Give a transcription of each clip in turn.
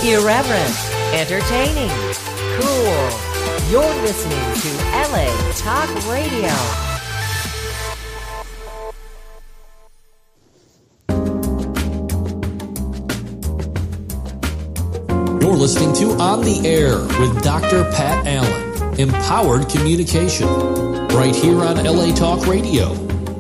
Irreverent, entertaining, cool. You're listening to LA Talk Radio. You're listening to On the Air with Dr. Pat Allen. Empowered communication. Right here on LA Talk Radio.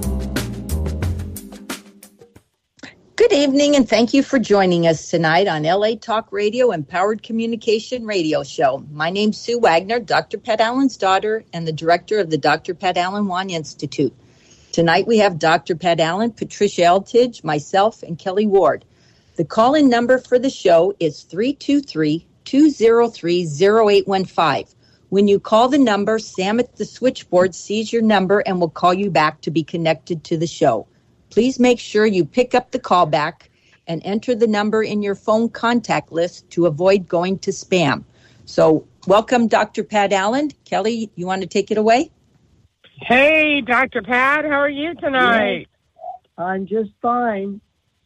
Good evening, and thank you for joining us tonight on LA Talk Radio Empowered Communication Radio Show. My name's Sue Wagner, Dr. Pat Allen's daughter and the director of the Dr. Pat Allen Wan Institute. Tonight we have Dr. Pat Allen, Patricia Eltidge, myself, and Kelly Ward. The call-in number for the show is 323-203-0815. When you call the number, Sam at the switchboard sees your number and will call you back to be connected to the show. Please make sure you pick up the call back and enter the number in your phone contact list to avoid going to spam. So welcome, Dr. Pat Allen. Kelly, you want to take it away? Hey, Dr. Pat, how are you tonight? I'm just fine.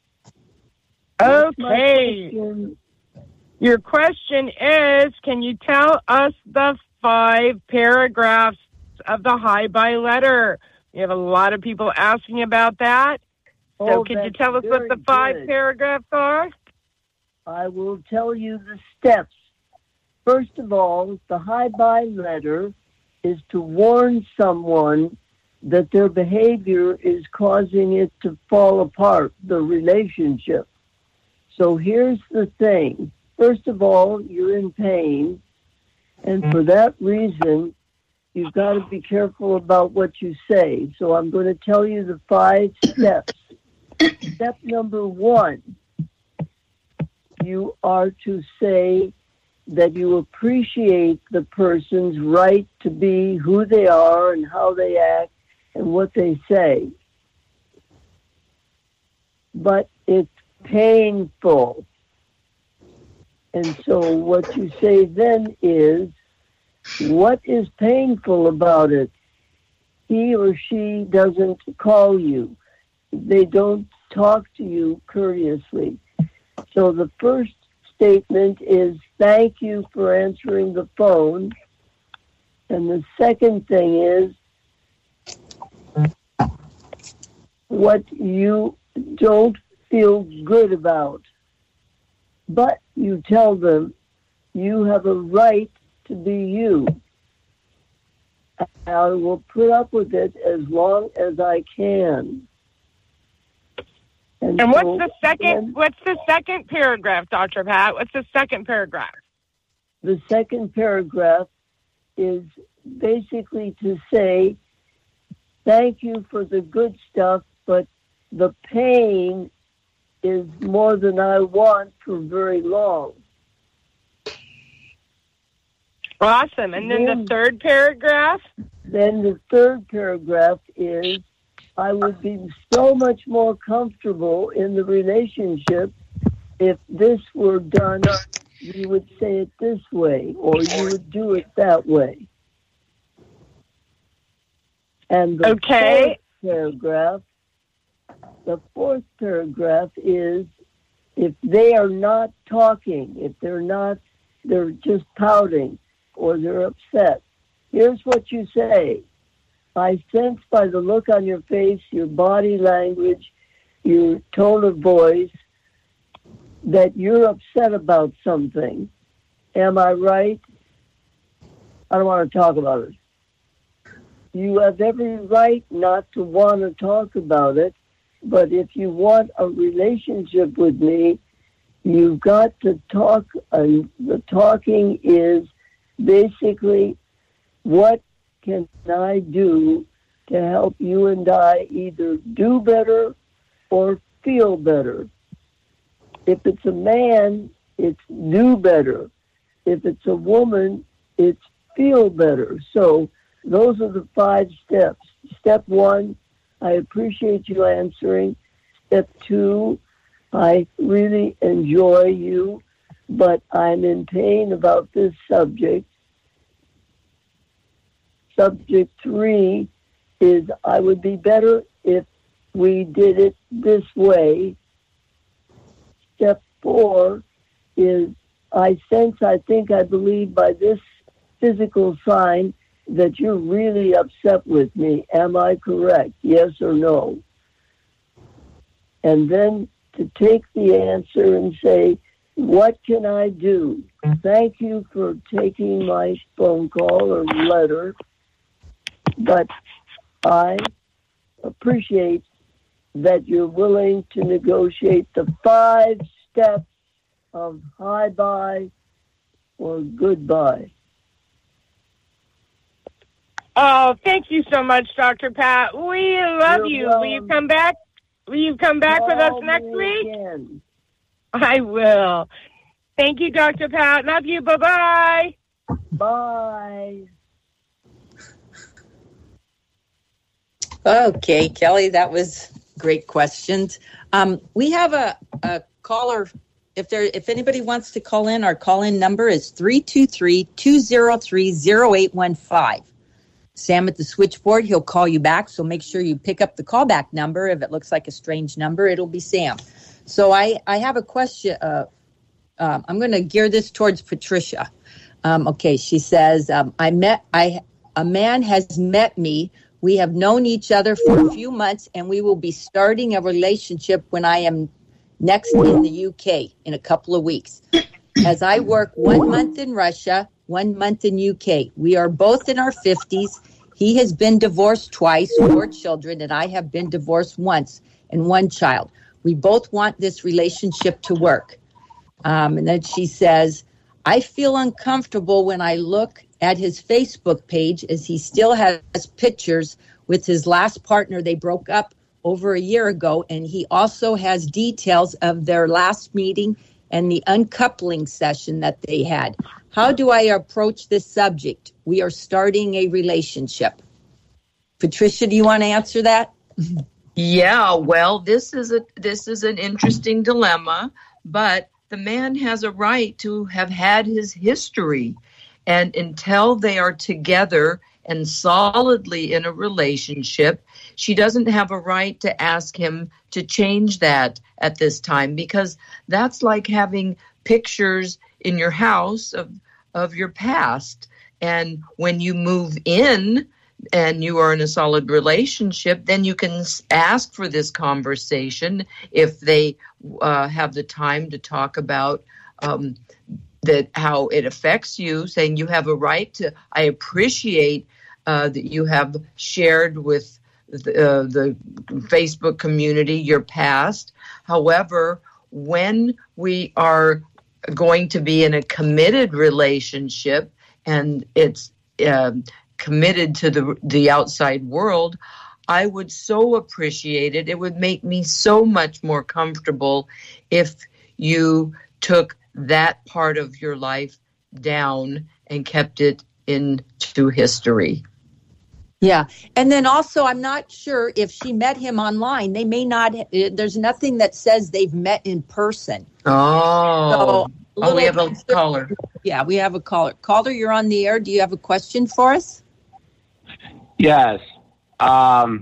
Okay. Your question is, can you tell us the 5 paragraphs of the hi-bye letter? We have a lot of people asking about that. So could you tell us what the 5 paragraphs are? I will tell you the steps. First of all, the hi-bye letter is to warn someone that their behavior is causing it to fall apart, the relationship. So here's the thing. First of all, you're in pain, and for that reason, you've got to be careful about what you say. So I'm going to tell you the 5 steps. Step number 1, you are to say that you appreciate the person's right to be who they are and how they act and what they say. But it's painful. And so what you say then is, what is painful about it? He or she doesn't call you. They don't talk to you courteously. So the first statement is, thank you for answering the phone. And the second thing is, what you don't feel good about. But you tell them you have a right to be you. I will put up with it as long as I can. And what's the second paragraph, Dr. Pat? What's the second paragraph? The second paragraph is basically to say, thank you for the good stuff, but the pain is more than I want for very long. Awesome. And then the third paragraph? Then the third paragraph is, I would be so much more comfortable in the relationship if this were done, you would say it this way, or you would do it that way. And the fourth paragraph is, if they are not talking, if they're just pouting, or they're upset, here's what you say. I sense by the look on your face, your body language, your tone of voice, that you're upset about something. Am I right? I don't want to talk about it. You have every right not to want to talk about it, but if you want a relationship with me, you've got to talk, and the talking is basically, what can I do to help you and I either do better or feel better? If it's a man, it's do better. If it's a woman, it's feel better. So those are the 5 steps. Step 1, I appreciate you answering. Step 2, I really enjoy you, but I'm in pain about this subject. Subject 3 is, I would be better if we did it this way. Step 4 is, I sense, I believe by this physical sign that you're really upset with me. Am I correct? Yes or no? And then to take the answer and say, what can I do? Thank you for taking my phone call or letter, but I appreciate that you're willing to negotiate the 5 steps of hi-bye or goodbye. Oh, thank you so much, Dr. Pat. We love you. Will you come back? Will you come back with us next week? Again. I will. Thank you, Dr. Pat. Love you. Bye-bye. Bye. Okay, Kelly, that was great questions. We have a caller. If anybody wants to call in, our call-in number is 323-203-0815. Sam at the switchboard, he'll call you back, so make sure you pick up the callback number. If it looks like a strange number, it'll be Sam. So I have a question. I'm going to gear this towards Patricia. Okay, she says, a man has met me. We have known each other for a few months, and we will be starting a relationship when I am next in the UK in a couple of weeks. As I work 1 month in Russia, 1 month in UK. We are both in our 50s. He has been divorced twice, 4 children, and I have been divorced once and 1 child. We both want this relationship to work. And then she says, I feel uncomfortable when I look at his Facebook page as he still has pictures with his last partner. They broke up over a year ago, and he also has details of their last meeting and the uncoupling session that they had. How do I approach this subject? We are starting a relationship. Patricia, do you want to answer that? Yeah, well, this is an interesting dilemma, but the man has a right to have had his history. And until they are together and solidly in a relationship, she doesn't have a right to ask him to change that at this time, because that's like having pictures in your house of your past. And when you move in and you are in a solid relationship, then you can ask for this conversation if they have the time to talk about that, how it affects you, saying you have a right to, I appreciate that you have shared with the Facebook community your past. However, when we are going to be in a committed relationship and it's committed to the outside world, I would so appreciate it. It would make me so much more comfortable if you took that part of your life down and kept it into history. Yeah. And then also, I'm not sure if she met him online. They may not, there's nothing that says they've met in person. Oh, we have a caller. Yeah, we have a caller. Caller, you're on the air. Do you have a question for us? Yes. Now,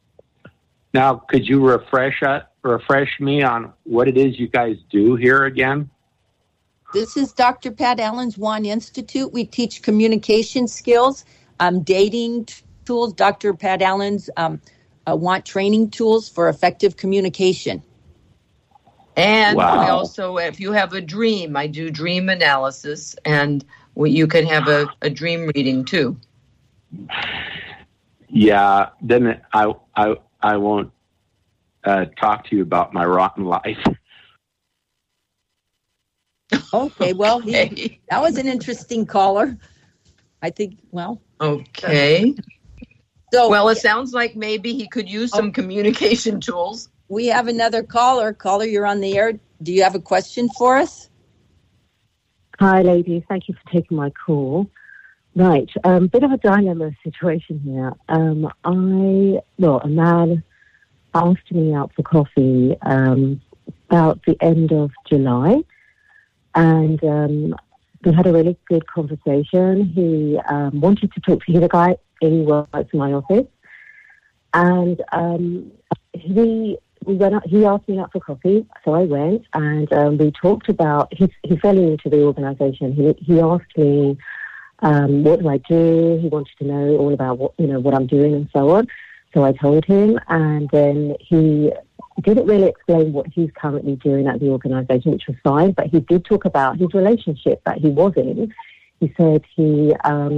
could you refresh me on what it is you guys do here again? This is Dr. Pat Allen's WAN Institute. We teach communication skills, dating tools. Dr. Pat Allen's WAN training tools for effective communication. And wow. We also, if you have a dream, I do dream analysis, and you can have a dream reading too. Yeah, then I won't talk to you about my rotten life. Okay, well, that was an interesting caller. I think, well. Okay. So, well, it sounds like maybe he could use some communication tools. We have another caller. Caller, you're on the air. Do you have a question for us? Hi, ladies. Thank you for taking my call. Right, bit of a dilemma situation here. A man asked me out for coffee about the end of July, and we had a really good conversation. He wanted to talk to, he's a guy who works in my office, and he we went out, he asked me out for coffee, so I went, and we talked about, he fell into the organisation. He asked me, what do I do? He wanted to know all about what I'm doing and so on. So I told him, and then he didn't really explain what he's currently doing at the organisation, which was fine, but he did talk about his relationship that he was in. He said he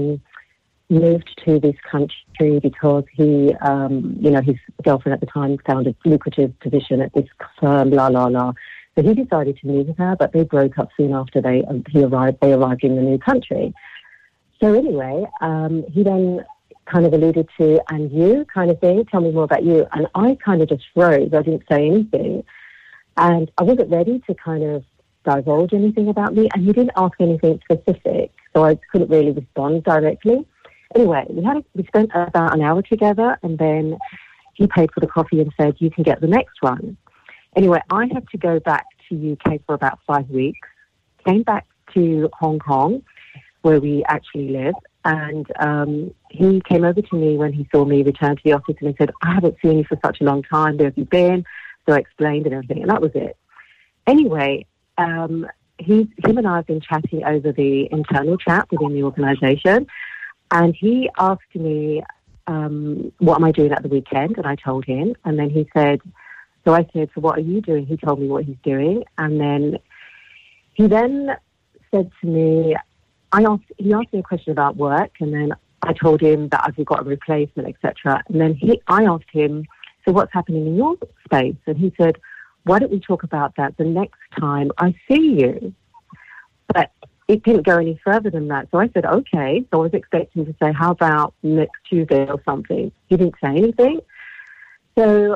moved to this country because he, his girlfriend at the time found a lucrative position at this firm, So he decided to move with her, but they broke up soon after they arrived in the new country. So anyway, he then kind of alluded to, and you kind of thing, tell me more about you. And I kind of just froze. I didn't say anything. And I wasn't ready to kind of divulge anything about me. And he didn't ask anything specific, so I couldn't really respond directly. Anyway, we spent about an hour together, and then he paid for the coffee and said, you can get the next one. Anyway, I had to go back to UK for about 5 weeks, came back to Hong Kong, where we actually live, and he came over to me when he saw me return to the office, and he said, I haven't seen you for such a long time, where have you been? So I explained and everything, and that was it. Anyway, him and I have been chatting over the internal chat within the organisation, and he asked me, what am I doing at the weekend? And I told him. And then he said, so I said, so what are you doing? He told me what he's doing. And then he said to me, he asked me a question about work. And then I told him that I've got a replacement, etc. And then I asked him, so what's happening in your space? And he said, why don't we talk about that the next time I see you? But it didn't go any further than that. So I said, okay. So I was expecting to say, how about next Tuesday or something? He didn't say anything. So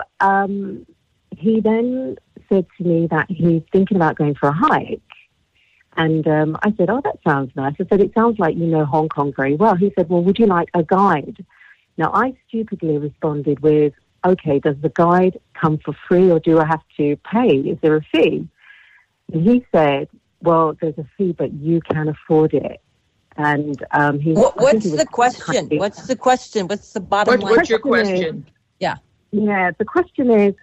he then said to me that he's thinking about going for a hike. And I said, oh, that sounds nice. I said, it sounds like you know Hong Kong very well. He said, well, would you like a guide? Now, I stupidly responded with, okay, does the guide come for free or do I have to pay? Is there a fee? And he said, well, there's a fee, but you can afford it. And what's the question? What's the question? What's the bottom line? What's your question? Yeah, the question is,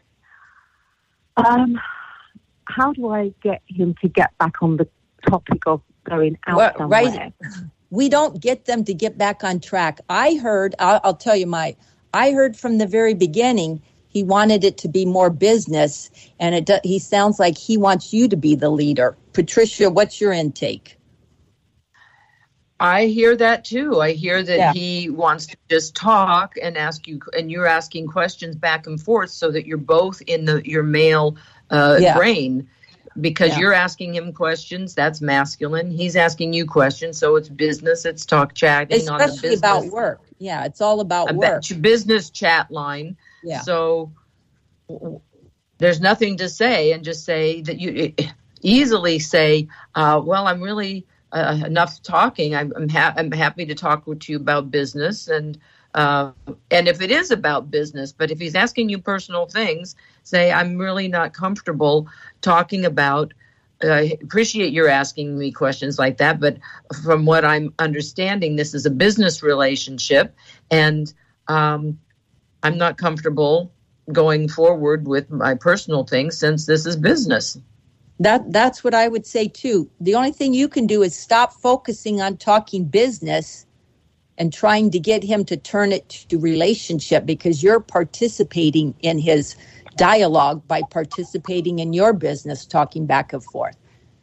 how do I get him to get back on the topic of going out somewhere? Right. We don't get them to get back on track. I heard, I'll tell you I heard from the very beginning, he wanted it to be more business, and he sounds like he wants you to be the leader. Patricia, what's your intake? I hear that too. I hear that he wants to just talk and ask you, and you're asking questions back and forth so that you're both in your male brain, because you're asking him questions. That's masculine. He's asking you questions, so it's business. It's talk chatting, especially on the business. About work. Yeah, it's all about work. Business chat line. Yeah. So there's nothing to say, and just say that you easily say, well, I'm really enough talking. I'm happy to talk with you about business, and if it is about business, but if he's asking you personal things, say, I'm really not comfortable talking about. I appreciate you're asking me questions like that, but from what I'm understanding, this is a business relationship, and I'm not comfortable going forward with my personal things since this is business. That's what I would say too. The only thing you can do is stop focusing on talking business and trying to get him to turn it to relationship, because you're participating in his dialogue by participating in your business, talking back and forth.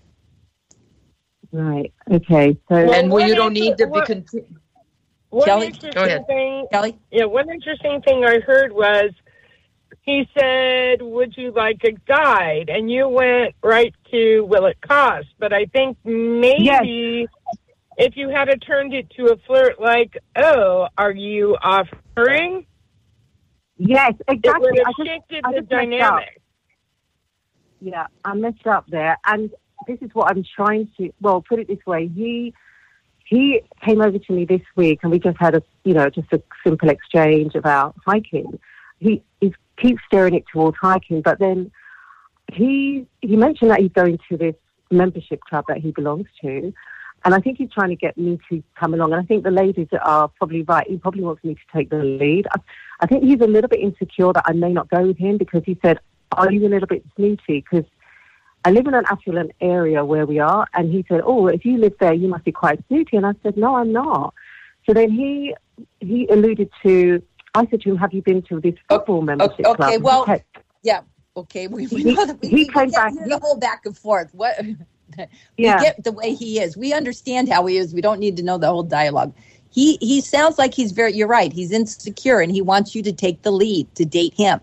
Right. Okay. So, you don't need to be. Kelly, go ahead. Kelly. Yeah. One interesting thing I heard was he said, "Would you like a guide?" And you went right to, "Will it cost?" But I think maybe if you had turned it to a flirt, like, "Oh, are you offering?" Yes, exactly. It would have shifted the dynamic. Yeah, I messed up there. And this is what I'm trying to, put it this way. He came over to me this week, and we just had a simple exchange about hiking. He keeps steering it towards hiking, but then he mentioned that he's going to this membership club that he belongs to, and I think he's trying to get me to come along. And I think the ladies are probably right. He probably wants me to take the lead. I think he's a little bit insecure that I may not go with him, because he said, are you a little bit snooty? Because I live in an affluent area where we are. And he said, oh, if you live there, you must be quite snooty. And I said, no, I'm not. So then he alluded to, I said to him, have you been to this football membership club? Okay, well, yeah, okay. We know that we came back. The whole back and forth. What? We get the way he is. We understand how he is. We don't need to know the whole dialogue. He sounds like he's you're right. He's insecure and he wants you to take the lead to date him.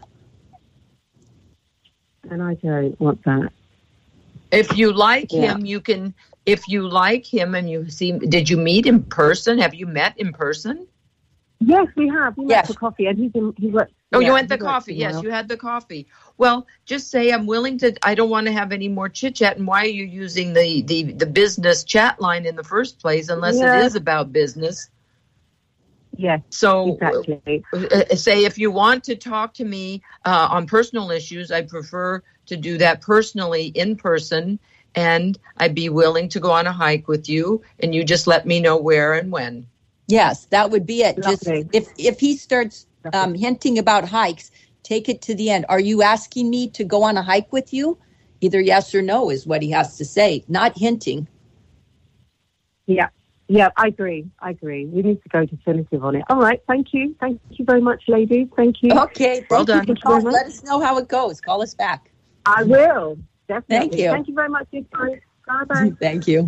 And I don't want that. If you like him, you can, if you like him and you see, did you meet in person? Have you met in person? Yes, we have. We went for coffee and he went. Oh, you went the coffee. Yes, you had the coffee. Well, just say I'm willing to. I don't want to have any more chit chat. And why are you using the business chat line in the first place, unless it is about business? Yes. So exactly. Say if you want to talk to me on personal issues, I prefer to do that personally in person, and I'd be willing to go on a hike with you, and you just let me know where and when. Yes, that would be it. Just if he starts hinting about hikes, take it to the end. Are you asking me to go on a hike with you? Either yes or no is what he has to say, not hinting. Yeah, I agree. We need to go definitive on it. All right, thank you. Thank you very much, ladies. Thank you. Okay, well done. Let us know how it goes. Call us back. I will, definitely. Thank you. Thank you very much. Bye-bye. Thank you.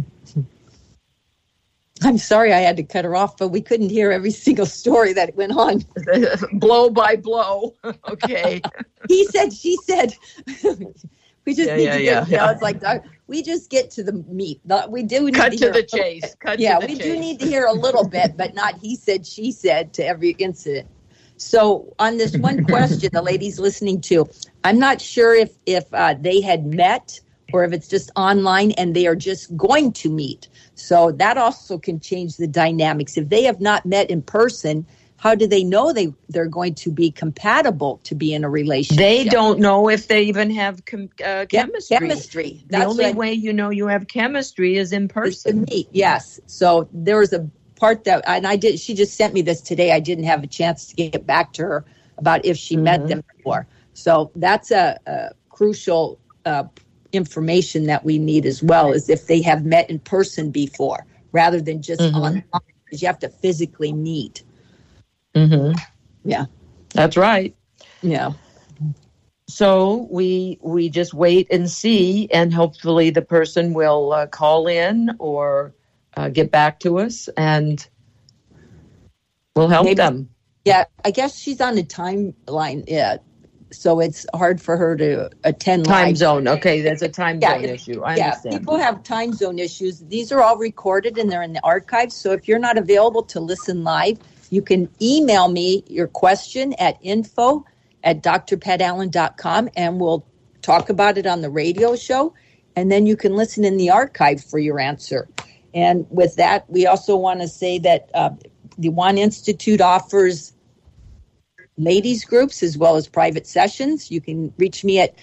I'm sorry I had to cut her off, but we couldn't hear every single story that went on. Blow by blow. Okay. He said, she said. We just need to get, it's like, we just get to the meat. We do need cut to hear the chase. We do need to hear a little bit, but not he said, she said to every incident. So on this one question the lady's listening to, I'm not sure if they had met or if it's just online and they are just going to meet. So that also can change the dynamics. If they have not met in person, how do they know they're going to be compatible to be in a relationship? They don't know if they even have chemistry. Chemistry. The only way you know you have chemistry is in person. Yes. So there was a part that, and she just sent me this today. I didn't have a chance to get back to her about if she met them before. So that's a crucial information that we need as well, is if they have met in person before rather than just online, because you have to physically meet. Yeah, that's right. Yeah. So we just wait and see, and hopefully the person will call in or get back to us, and we'll help them. Yeah, I guess she's on a timeline. Yeah. So it's hard for her to attend time live. Zone. Okay, that's a time zone issue. I understand. People have time zone issues. These are all recorded and they're in the archives. So if you're not available to listen live, you can email me your question at info@drpatallen.com, and we'll talk about it on the radio show. And then you can listen in the archive for your answer. And with that, we also want to say that the One Institute offers ladies groups as well as private sessions. You can reach me at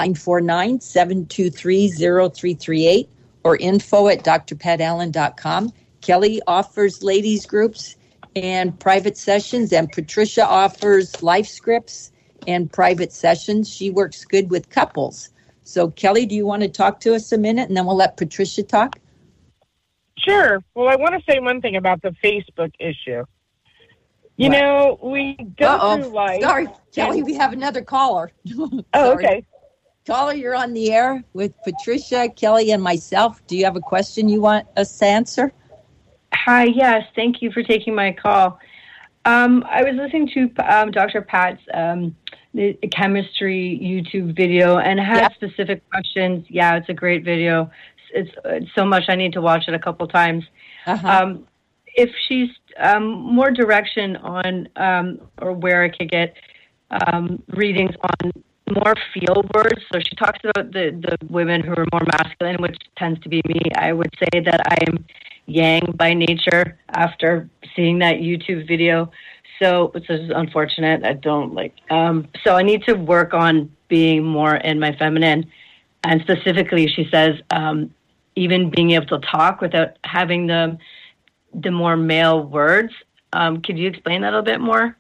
949-723-0338 or info@drpatallen.com. Kelly offers ladies groups and private sessions, and Patricia offers life scripts and private sessions. She works good with couples. So Kelly, do you want to talk to us a minute, and then we'll let Patricia talk? Sure. Well, I want to say one thing about the Facebook issue. You know, we go through life. Sorry, Kelly, we have another caller. Oh, okay. Caller, you're on the air with Patricia, Kelly, and myself. Do you have a question you want us to answer? Hi, yes. Thank you for taking my call. I was listening to Dr. Pat's the chemistry YouTube video and had specific questions. Yeah, it's a great video. It's so much I need to watch it a couple times. If she's more direction on or where I could get readings on more feel words. So she talks about the women who are more masculine, which tends to be me. I would say that I am yang by nature after seeing that YouTube video. So it's unfortunate. I don't like. So I need to work on being more in my feminine. And specifically, she says, even being able to talk without having the more male words. Could you explain that a little bit more?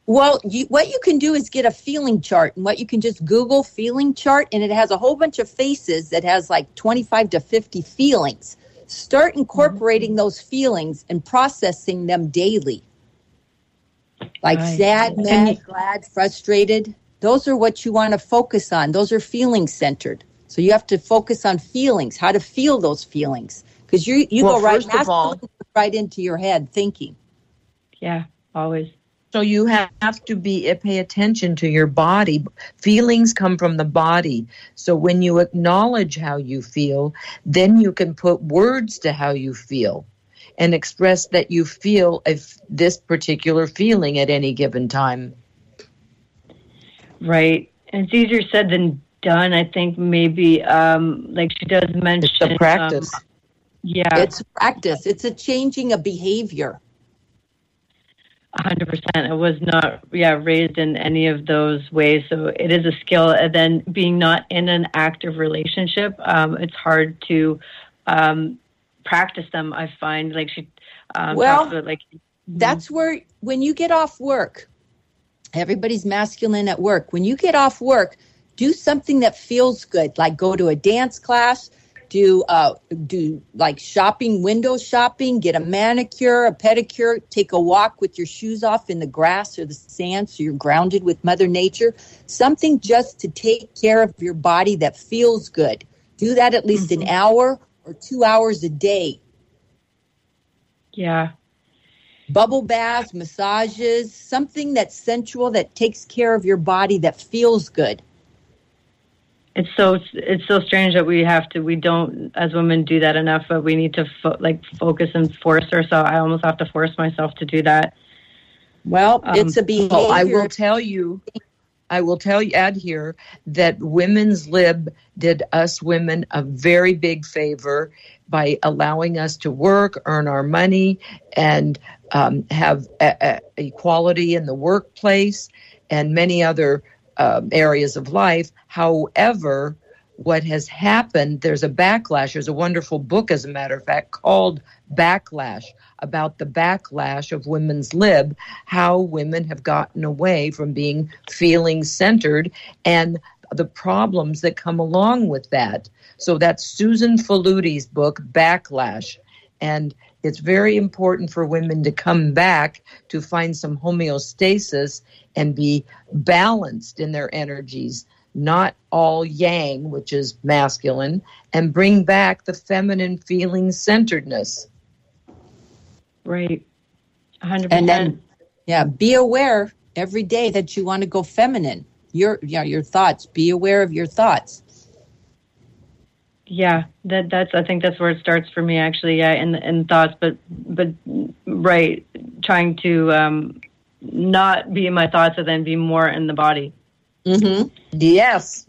Well, what you can do is get a feeling chart, and what you can just Google feeling chart, and it has a whole bunch of faces that has like 25 to 50 feelings. Start incorporating those feelings and processing them daily. Like sad, mad, glad, frustrated. Those are what you want to focus on. Those are feeling centered. So you have to focus on feelings, how to feel those feelings. Because you go right into your head thinking. Yeah, always. So you have to pay attention to your body. Feelings come from the body. So when you acknowledge how you feel, then you can put words to how you feel and express that you feel this particular feeling at any given time. Right. And it's easier said than done. I think maybe like she does mention. It's a practice. Yeah. It's a practice. It's a changing of behavior. 100%. I was not, raised in any of those ways. So it is a skill. And then being not in an active relationship, it's hard to practice them. I find like she talks about like. That's where, when you get off work, everybody's masculine at work. When you get off work, do something that feels good, like go to a dance class, do like shopping, window shopping, get a manicure, a pedicure, take a walk with your shoes off in the grass or the sand so you're grounded with Mother Nature. Something just to take care of your body that feels good. Do that at least an hour or 2 hours a day. Yeah. Bubble baths, massages, something that's sensual that takes care of your body that feels good. It's so strange that we don't as women do that enough, but we need to focus and force ourselves. I almost have to force myself to do that. Well, it's a behavior. Well, I will tell you, add here, that Women's Lib did us women a very big favor by allowing us to work, earn our money, and have equality in the workplace and many other areas of life. However, what has happened, there's a backlash. There's a wonderful book, as a matter of fact, called Backlash, about the backlash of Women's Lib, how women have gotten away from being feeling centered and the problems that come along with that. So that's Susan Faludi's book, Backlash. And it's very important for women to come back to find some homeostasis and be balanced in their energies, not all yang, which is masculine, and bring back the feminine feeling centeredness. Right. 100%. And then, be aware every day that you want to go feminine. Your thoughts. Be aware of your thoughts. Yeah, I think that's where it starts for me, actually. Yeah, in thoughts, but right, trying to not be in my thoughts and then be more in the body. Mm-hmm. Yes.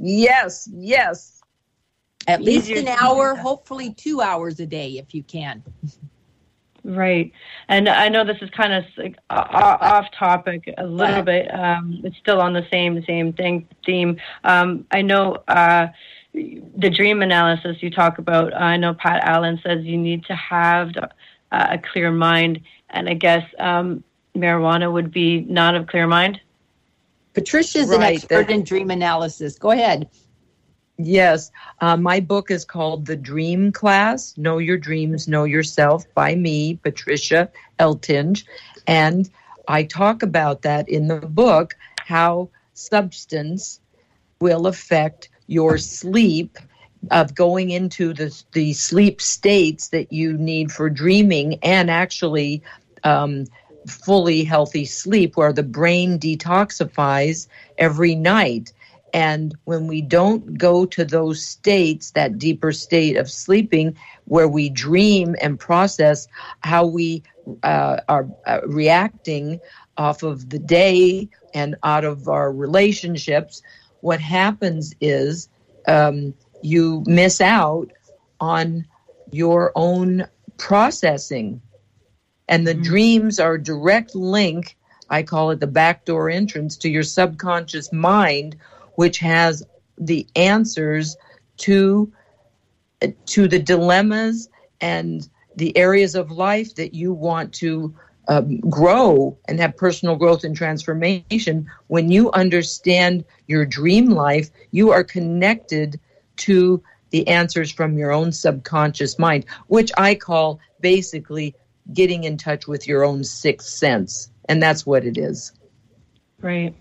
At least an hour, hopefully 2 hours a day if you can. Right. And I know this is kind of off topic a little bit. It's still on the same theme. I know the dream analysis you talk about, I know Pat Allen says you need to have a clear mind. And I guess marijuana would be not a clear mind. Patricia's an expert in dream analysis. Go ahead. Yes. My book is called The Dream Class, Know Your Dreams, Know Yourself, by me, Patricia Eltinge. And I talk about that in the book, how substance will affect your sleep, of going into the sleep states that you need for dreaming, and actually fully healthy sleep where the brain detoxifies every night. And when we don't go to those states, that deeper state of sleeping where we dream and process how we are reacting off of the day and out of our relationships, what happens is you miss out on your own processing. And the dreams are a direct link, I call it the backdoor entrance, to your subconscious mind, which has the answers to the dilemmas and the areas of life that you want to grow and have personal growth and transformation. When you understand your dream life, you are connected to the answers from your own subconscious mind, which I call basically getting in touch with your own sixth sense. And that's what it is. Right.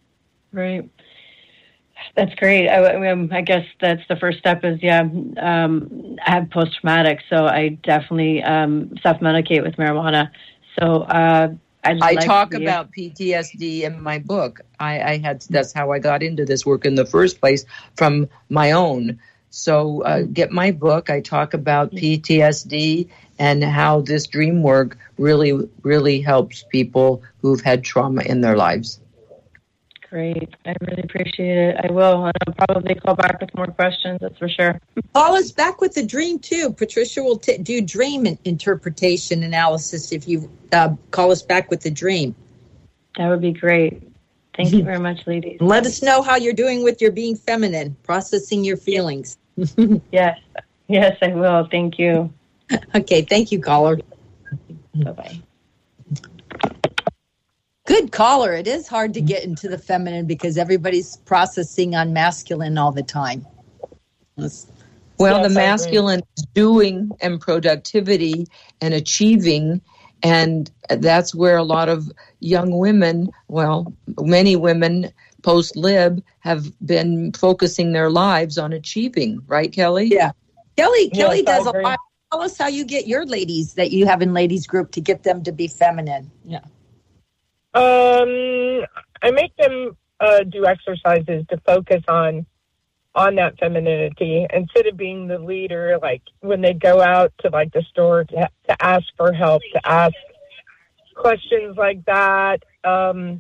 That's great. I guess that's the first step is, I have post-traumatic, so I definitely self-medicate with marijuana. So I talk about PTSD in my book. That's how I got into this work in the first place, from my own. So get my book. I talk about PTSD and how this dream work really, really helps people who've had trauma in their lives. Great. I really appreciate it. I will. And I'll probably call back with more questions, that's for sure. Call us back with the dream, too. Patricia will do dream interpretation analysis if you call us back with the dream. That would be great. Thank you very much, ladies. Let us know how you're doing with your being feminine, processing your feelings. Yes, I will. Thank you. Okay, thank you, caller. Bye-bye. Good caller. It is hard to get into the feminine because everybody's processing on masculine all the time. The masculine is doing and productivity and achieving, and that's where a lot of young women, many women post-lib have been focusing their lives on achieving, right, Kelly? Yeah. Kelly does a lot. Tell us how you get your ladies that you have in ladies group to get them to be feminine. Yeah. I make them do exercises to focus on that femininity instead of being the leader. Like when they go out to like the store to ask for help, to ask questions like that. Sorry,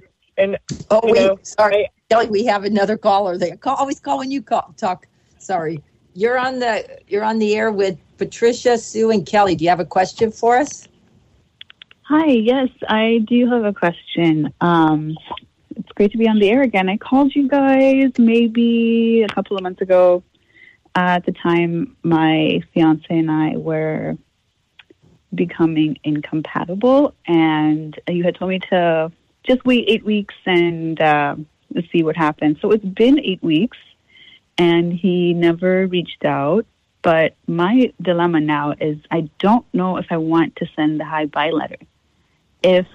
Kelly, we have another caller. They always call when you talk. Sorry, you're on the air with Patricia, Sue, and Kelly. Do you have a question for us? Hi, yes, I do have a question. It's great to be on the air again. I called you guys maybe a couple of months ago. At the time, my fiance and I were becoming incompatible, and you had told me to just wait 8 weeks and see what happened. So it's been 8 weeks, and he never reached out. But my dilemma now is I don't know if I want to send the hi-bye letter. If,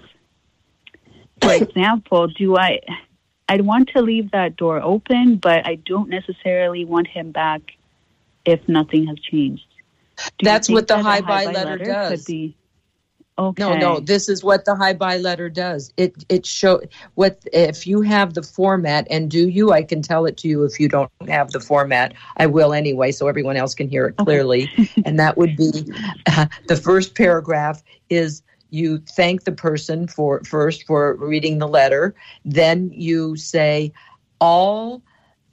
for example, I'd want to leave that door open, but I don't necessarily want him back if nothing has changed. That's what the hi-bye letter does. Okay. No, this is what the hi-bye letter does. It show what if you have the format, and I can tell it to you. If you don't have the format, I will anyway, so everyone else can hear it clearly. Okay. And that would be the first paragraph is you thank the person for reading the letter. Then you say all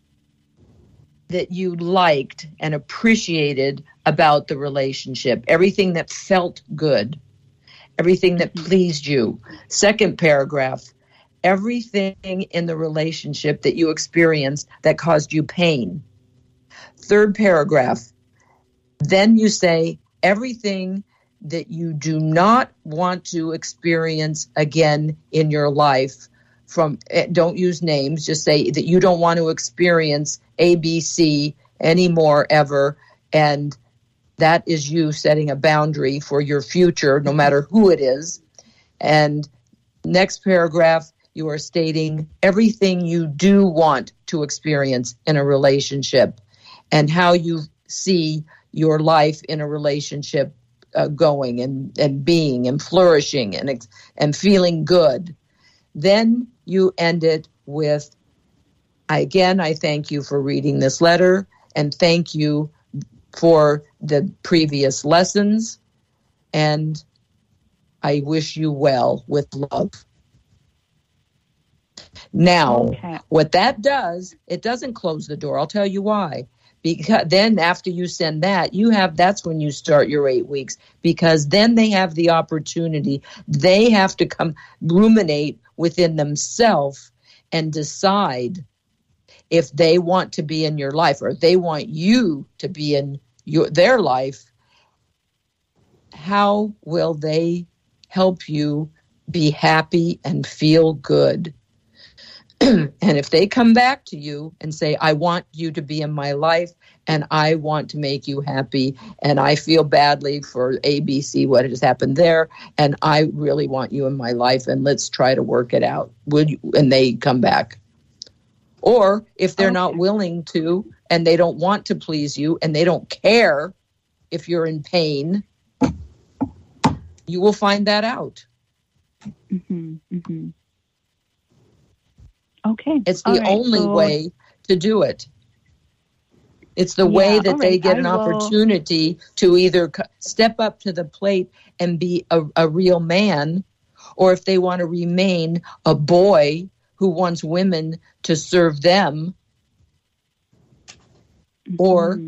that you liked and appreciated about the relationship, everything that felt good, everything that pleased you. Second paragraph, everything in the relationship that you experienced that caused you pain. Third paragraph, then you say everything that you do not want to experience again in your life. Don't use names, just say that you don't want to experience ABC anymore ever, and that is you setting a boundary for your future, no matter who it is. And next paragraph, you are stating everything you do want to experience in a relationship and how you see your life in a relationship going and being and flourishing and feeling good. Then you end it with, I thank you for reading this letter and thank you for the previous lessons, and I wish you well with love. Now, What that does, it doesn't close the door. I'll tell you why. Because then after you send that, that's when you start your 8 weeks, because then they have the opportunity. They have to come ruminate within themselves and decide if they want to be in your life or if they want you to be in their life. How will they help you be happy and feel good. And if they come back to you and say, I want you to be in my life and I want to make you happy and I feel badly for ABC, what has happened there, and I really want you in my life and let's try to work it out, would you? And they come back. Or if they're not willing to and they don't want to please you and they don't care if you're in pain, you will find that out. Mm-hmm, mm-hmm. Okay. It's the only way to do it. It's the way that they get an opportunity to either step up to the plate and be a real man, or if they want to remain a boy who wants women to serve them, or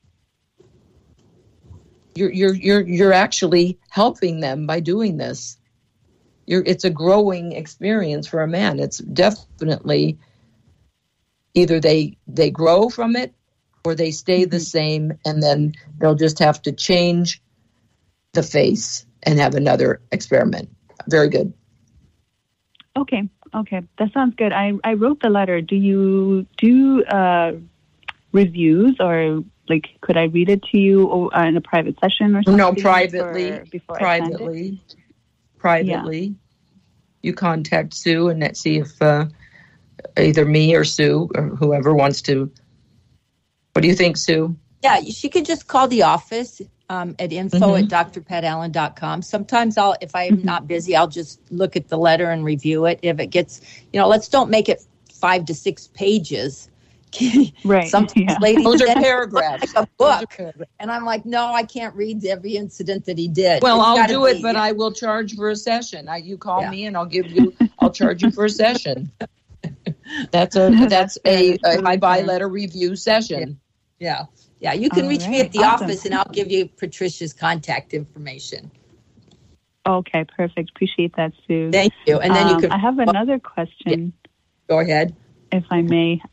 you're actually helping them by doing this. It's a growing experience for a man. It's definitely either they grow from it or they stay the same, and then they'll just have to change the face and have another experiment. Very good. Okay, that sounds good. I wrote the letter. Do you do reviews, or like could I read it to you in a private session or something? No, privately. Before Privately. Yeah. You contact Sue and let's see if either me or Sue or whoever wants to. What do you think, Sue? Yeah, she could just call the office at info@drpatallen.com. Sometimes if I'm not busy, I'll just look at the letter and review it. If it gets, let's don't make it 5 to 6 pages. Right. Sometimes ladies, those are paragraphs. Like a book. And I'm like, no, I can't read every incident that he did. Well, I'll do it, but I will charge for a session. You call me and I'll charge you for a session. That's a high-buy letter review session. Yeah. You can reach me at the office and I'll give you Patricia's contact information. Okay, perfect. Appreciate that, Sue. Thank you. And then you can. I have another question. Go ahead. If I may.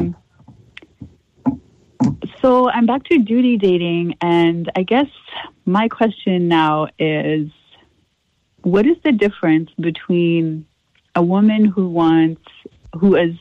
So I'm back to duty dating, and I guess my question now is, what is the difference between a woman who is,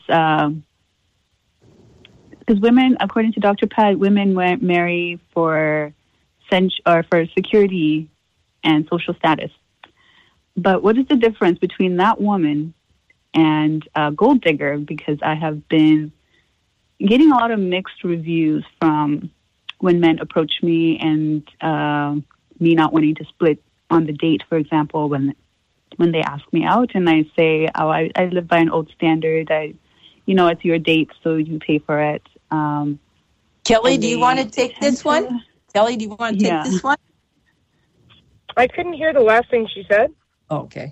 because women, according to Dr. Pat, women marry for security and social status. But what is the difference between that woman and a gold digger? Because I have been getting a lot of mixed reviews from when men approach me and me not wanting to split on the date, for example, when they ask me out and I say, I live by an old standard. It's your date, so you pay for it. Kelly, do you want to take this one? Kelly, do you want to take this one? I couldn't hear the last thing she said. Okay.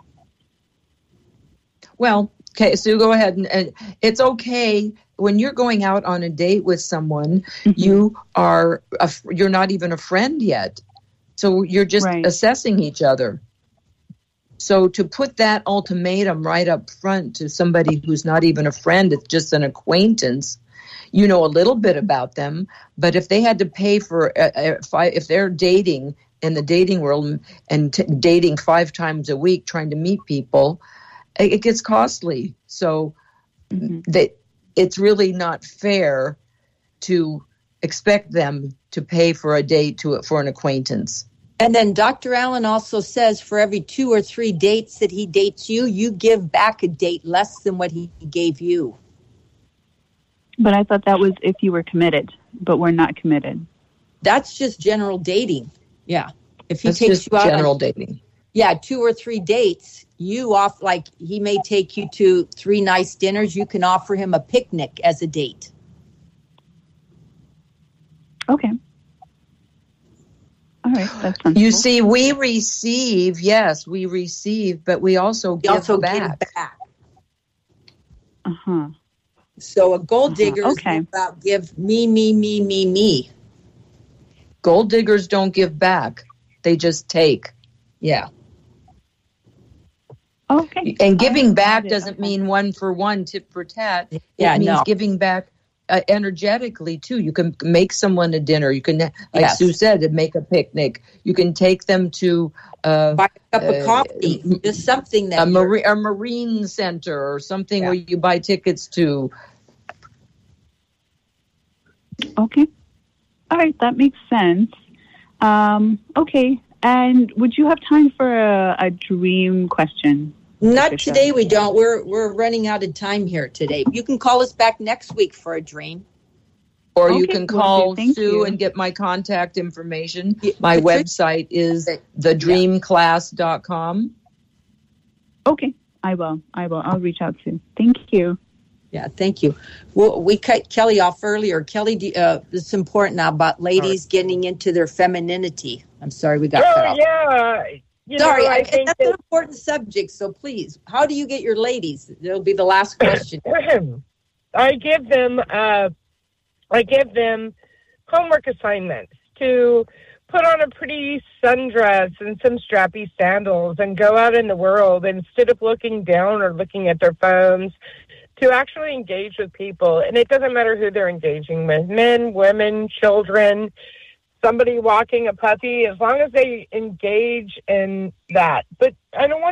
Well, okay, Sue, go ahead. And it's okay when you're going out on a date with someone, you're not even a friend yet. So you're just assessing each other. So to put that ultimatum right up front to somebody who's not even a friend, it's just an acquaintance, you know a little bit about them. But if they had to pay for, if they're dating in the dating world and dating 5 times a week, trying to meet people, it gets costly. So it's really not fair to expect them to pay for a date for an acquaintance. And then Dr. Allen also says for every 2 or 3 dates that he dates you, you give back a date less than what he gave you. But I thought that was if you were committed, but we're not committed. That's just general dating. Yeah. If he That's takes just you out general dating. Yeah, 2 or 3 dates, he may take you to 3 nice dinners. You can offer him a picnic as a date. Okay. All right. That's sensible. You see, we receive, but we also give back. Uh-huh. So a gold digger is about give me. Gold diggers don't give back. They just take. Yeah. Okay. And giving back doesn't mean 1 for 1, tit for tat. It means giving back energetically too. You can make someone a dinner. You can, like Yes. Sue said, make a picnic. You can take them to Buy a cup of coffee. Just something that a marine center or something where you buy tickets to. Okay. All right, that makes sense. Okay, and would you have time for a dream question? Not Patricia? today. We don't. We're running out of time here today. You can call us back next week for a dream. Or you Okay, can will do. call Thank Sue you. and get my contact information. Yeah, My Patricia- website is thedreamclass.com. Okay, I will. I'll reach out soon. Thank you. Yeah, thank you. Well, we cut Kelly off earlier. Kelly, it's important now about ladies getting into their femininity. I'm sorry we got cut off. yeah. Sorry, I think that's an important subject. So please, how do you get your ladies? That'll be the last question. I give them homework assignments to put on a pretty sundress and some strappy sandals and go out in the world instead of looking down or looking at their phones, to actually engage with people. And it doesn't matter who they're engaging with, men, women, children, somebody walking a puppy, as long as they engage in that. But I don't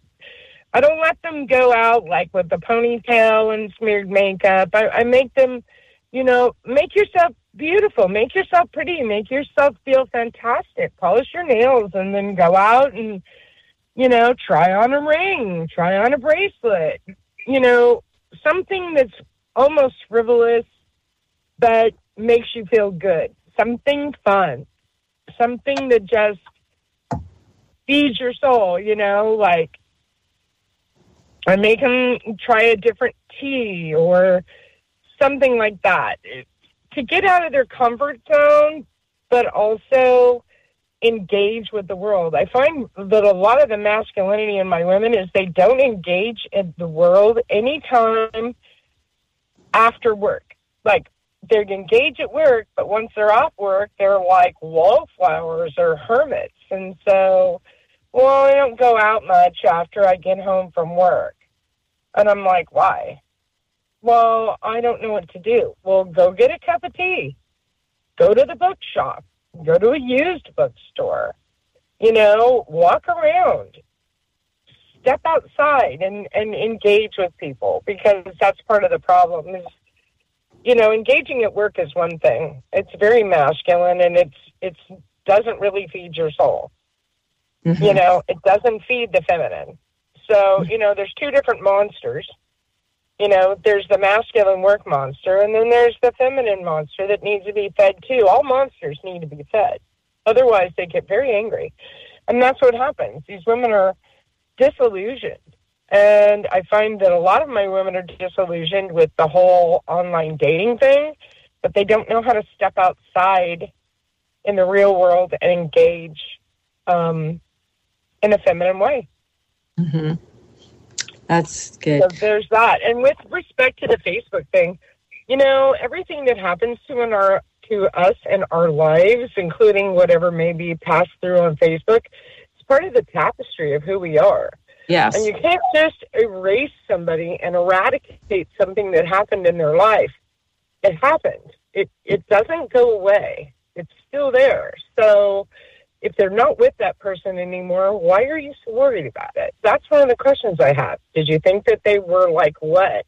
let them go out like with the ponytail and smeared makeup. I make them, make yourself beautiful, make yourself pretty, make yourself feel fantastic, polish your nails, and then go out and, try on a ring, try on a bracelet, something that's almost frivolous but makes you feel good. Something fun. Something that just feeds your soul, like I make them try a different tea or something like that to get out of their comfort zone, but also engage with the world. I find that a lot of the masculinity in my women is they don't engage in the world anytime after work. Like, they engage at work, but once they're off work, they're like wallflowers or hermits. And so, I don't go out much after I get home from work. And I'm like, why? Well, I don't know what to do. Well, go get a cup of tea. Go to the bookshop. Go to a used bookstore. Walk around. Step outside and engage with people, because that's part of the problem is, engaging at work is one thing. It's very masculine, and it doesn't really feed your soul. Mm-hmm. It doesn't feed the feminine. So, there's two different monsters. There's the masculine work monster, and then there's the feminine monster that needs to be fed too. All monsters need to be fed. Otherwise, they get very angry. And that's what happens. These women are disillusioned. And I find that a lot of my women are disillusioned with the whole online dating thing, but they don't know how to step outside in the real world and engage in a feminine way. Mm-hmm. That's good. So there's that. And with respect to the Facebook thing, everything that happens to us in our lives, including whatever may be passed through on Facebook, it's part of the tapestry of who we are. Yes. And you can't just erase somebody and eradicate something that happened in their life. It happened. It doesn't go away. It's still there. So if they're not with that person anymore, why are you so worried about it? That's one of the questions I have. Did you think that they were like what?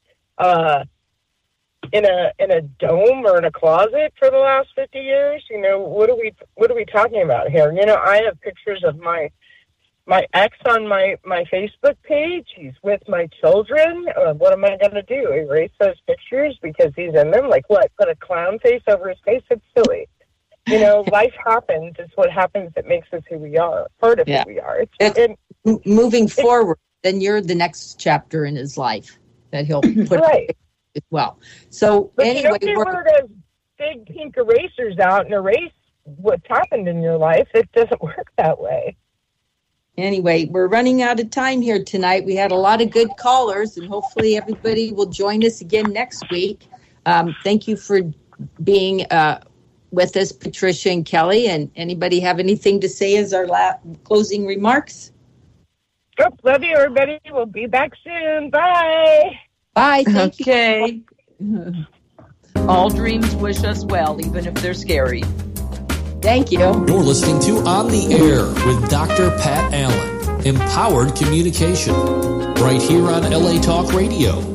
In a dome or in a closet for the last 50 years? What are we talking about here? I have pictures of my ex on my Facebook page. He's with my children. What am I going to do? Erase those pictures because he's in them? Like what? Put a clown face over his face? It's silly. Life happens. It's what happens that makes us who we are. Part of who we are. Moving forward, then you're the next chapter in his life that he'll put right as well. So but anyway, you don't get those big pink erasers out and erase what's happened in your life. It doesn't work that way. Anyway, we're running out of time here tonight. We had a lot of good callers, and hopefully everybody will join us again next week. Thank you for being with us, Patricia and Kelly. And anybody have anything to say as our closing remarks? Oh, love you, everybody. We'll be back soon. Bye. Bye. Thank you. All dreams wish us well, even if they're scary. Thank you. You're listening to On the Air with Dr. Pat Allen. Empowered communication. Right here on LA Talk Radio.